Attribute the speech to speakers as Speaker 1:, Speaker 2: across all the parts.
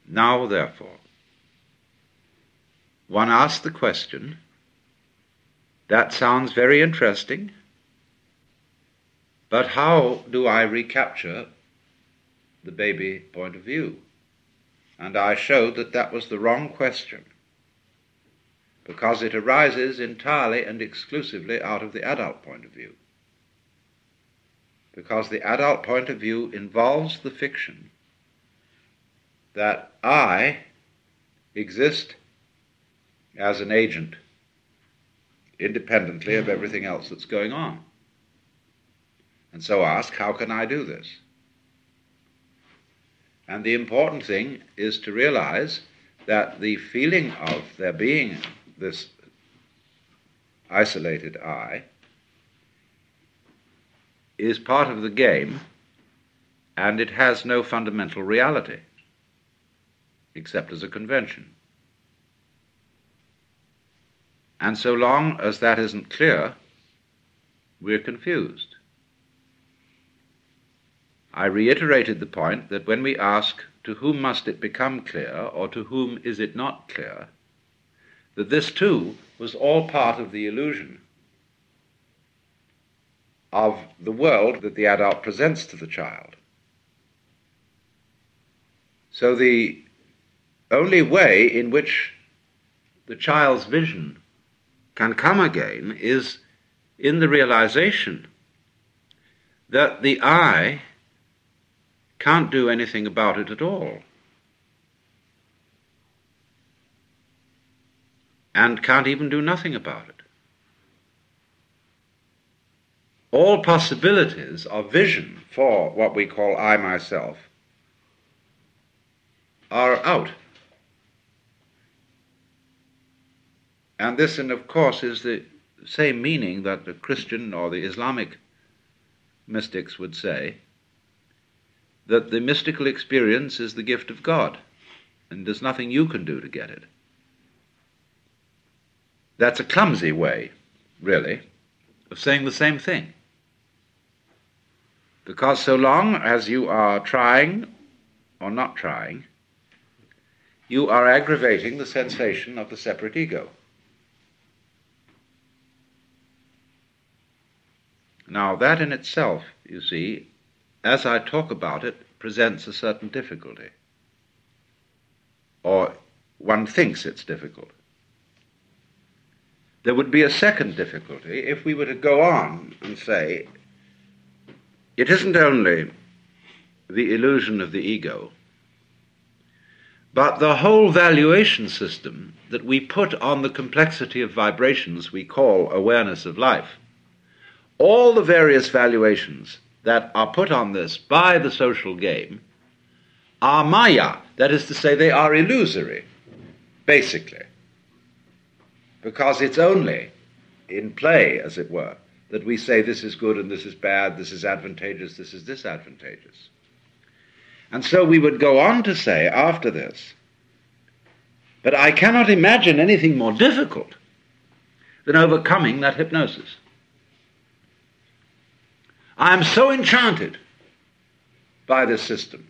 Speaker 1: Now, therefore, one asks the question, that sounds very interesting, but how do I recapture the baby point of view? And I showed that that was the wrong question, because it arises entirely and exclusively out of the adult point of view. Because the adult point of view involves the fiction that I exist as an agent independently of everything else that's going on. And so ask, how can I do this? And the important thing is to realize that the feeling of there being this isolated I is part of the game, and it has no fundamental reality, except as a convention. And so long as that isn't clear, we're confused. I reiterated the point that when we ask, to whom must it become clear, or to whom is it not clear, that this too was all part of the illusion of the world that the adult presents to the child. So the only way in which the child's vision can come again is in the realization that the I can't do anything about it at all, and can't even do nothing about it. All possibilities of vision for what we call I myself are out. And this, and of course, is the same meaning that the Christian or the Islamic mystics would say, that the mystical experience is the gift of God, and there's nothing you can do to get it. That's a clumsy way, really, of saying the same thing. Because so long as you are trying or not trying, you are aggravating the sensation of the separate ego. Now, that in itself, you see, as I talk about it, presents a certain difficulty. Or one thinks it's difficult. There would be a second difficulty if we were to go on and say, it isn't only the illusion of the ego, but the whole valuation system that we put on the complexity of vibrations we call awareness of life. All the various valuations that are put on this by the social game are maya, that is to say, they are illusory, basically, because it's only in play, as it were, that we say this is good and this is bad, this is advantageous, this is disadvantageous. And so we would go on to say after this, but I cannot imagine anything more difficult than overcoming that hypnosis. I am so enchanted by this system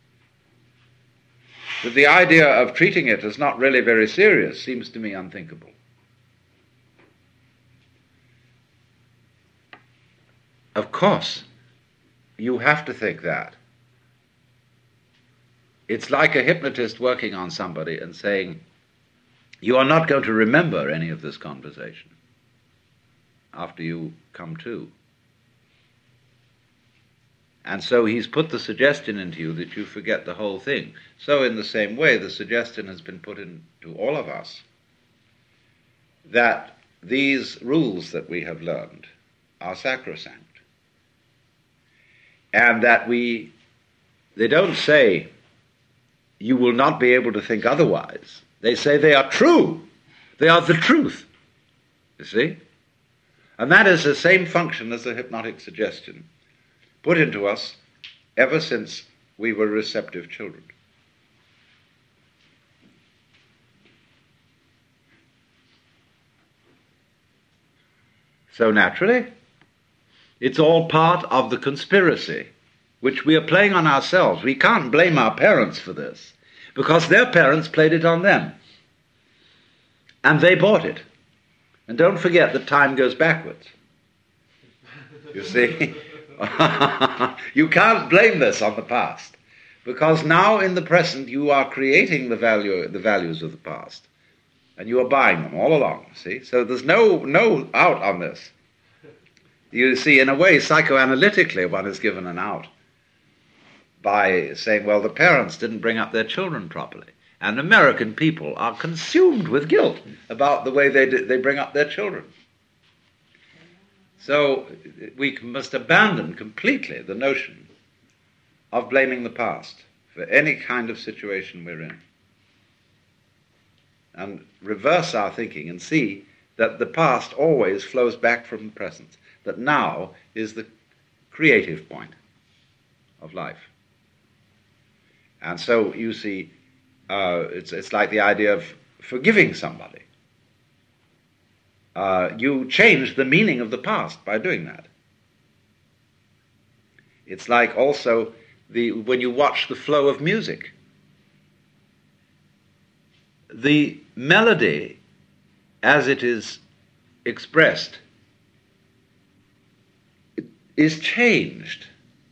Speaker 1: that the idea of treating it as not really very serious seems to me unthinkable. Of course, you have to think that. It's like a hypnotist working on somebody and saying, you are not going to remember any of this conversation after you come to. And so he's put the suggestion into you that you forget the whole thing. So in the same way, the suggestion has been put into all of us that these rules that we have learned are sacrosanct. And that they don't say you will not be able to think otherwise. They say they are true. They are the truth. You see? And that is the same function as the hypnotic suggestion put into us ever since we were receptive children. So naturally, it's all part of the conspiracy which we are playing on ourselves. We can't blame our parents for this. because their parents played it on them. And they bought it. And don't forget that time goes backwards. You see? You can't blame this on the past, because now in the present you are creating the values of the past, and you are buying them all along. See, so there's no out on this. You see, in a way, psychoanalytically, one is given an out by saying, well, the parents didn't bring up their children properly, and American people are consumed with guilt about the way they bring up their children. So we must abandon completely the notion of blaming the past for any kind of situation we're in, and reverse our thinking and see that the past always flows back from the present, that now is the creative point of life. And so you see, it's like the idea of forgiving somebody. You change the meaning of the past by doing that. It's like also when you watch the flow of music. The melody, as it is expressed, is changed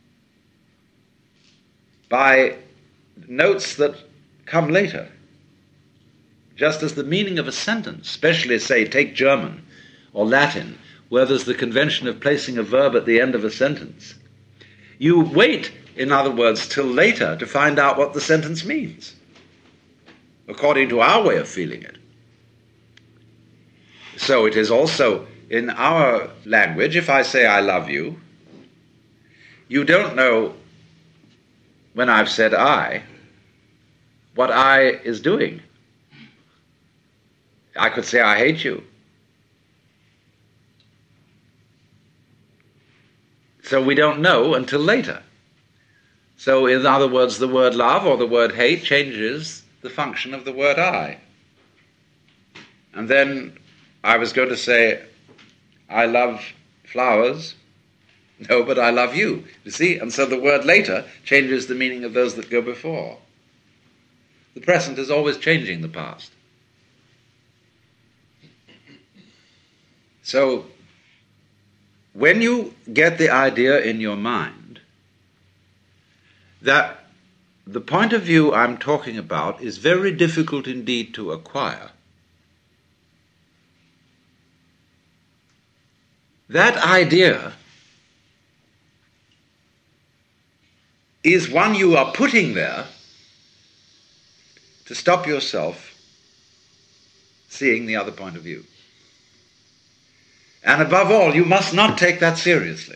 Speaker 1: by notes that come later. Just as the meaning of a sentence, especially, say, take German or Latin, where there's the convention of placing a verb at the end of a sentence. You wait, in other words, till later to find out what the sentence means, according to our way of feeling it. So it is also in our language, if I say I love you, you don't know, when I've said I, what I is doing. I could say I hate you. So we don't know until later. So in other words, the word love or the word hate changes the function of the word I. And then I was going to say, I love flowers. No, but I love you. You see? And so the word later changes the meaning of those that go before. The present is always changing the past. So, when you get the idea in your mind that the point of view I'm talking about is very difficult indeed to acquire, that idea is one you are putting there to stop yourself seeing the other point of view. And above all, you must not take that seriously.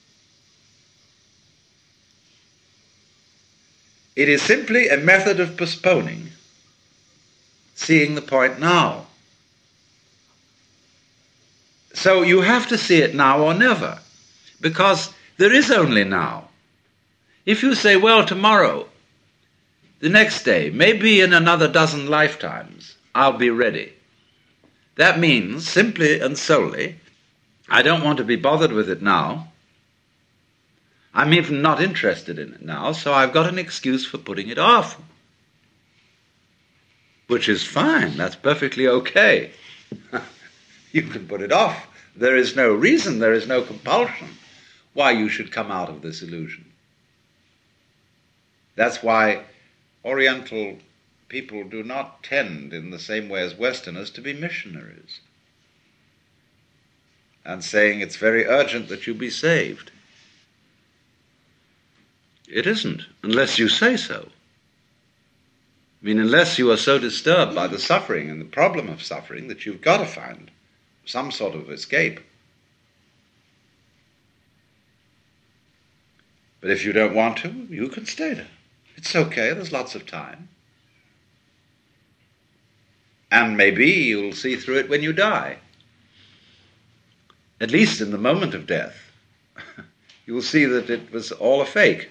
Speaker 1: It is simply a method of postponing seeing the point now. So you have to see it now or never, because there is only now. If you say, well, tomorrow, the next day, maybe in another dozen lifetimes, I'll be ready. That means, simply and solely, I don't want to be bothered with it now. I'm even not interested in it now, so I've got an excuse for putting it off. Which is fine, that's perfectly okay. You can put it off. There is no reason, there is no compulsion why you should come out of this illusion. That's why Oriental people do not tend, in the same way as Westerners, to be missionaries and saying it's very urgent that you be saved. It isn't, unless you say so. I mean, unless you are so disturbed by the suffering and the problem of suffering that you've got to find some sort of escape. But if you don't want to, you can stay there. It's okay, there's lots of time. And maybe you'll see through it when you die. At least in the moment of death, you will see that it was all a fake.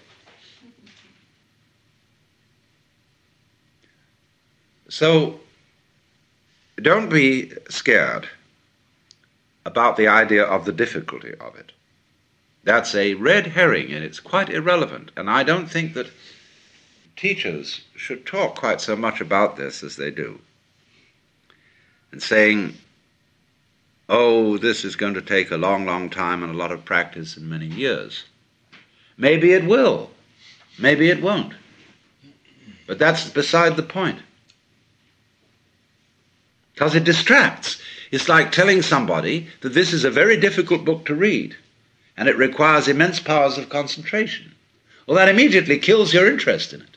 Speaker 1: So, don't be scared about the idea of the difficulty of it. That's a red herring, and it's quite irrelevant. And I don't think that teachers should talk quite so much about this as they do, and saying, oh, this is going to take a long, long time and a lot of practice and many years. Maybe it will. Maybe it won't. But that's beside the point. Because it distracts. It's like telling somebody that this is a very difficult book to read, and it requires immense powers of concentration. Well, that immediately kills your interest in it.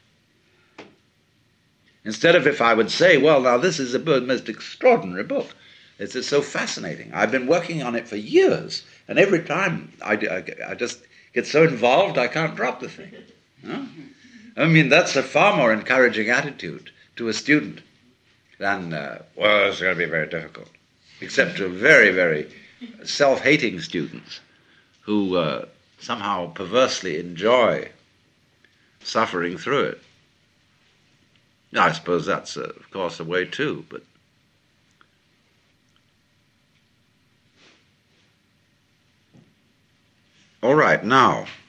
Speaker 1: Instead of if I would say, well, now this is a most extraordinary book. It's so fascinating. I've been working on it for years, and every time I just get so involved I can't drop the thing. Huh? I mean, that's a far more encouraging attitude to a student than, well, it's going to be very difficult. Except to very, very self-hating students who somehow perversely enjoy suffering through it. I suppose that's, of course, a way too, but all right, now,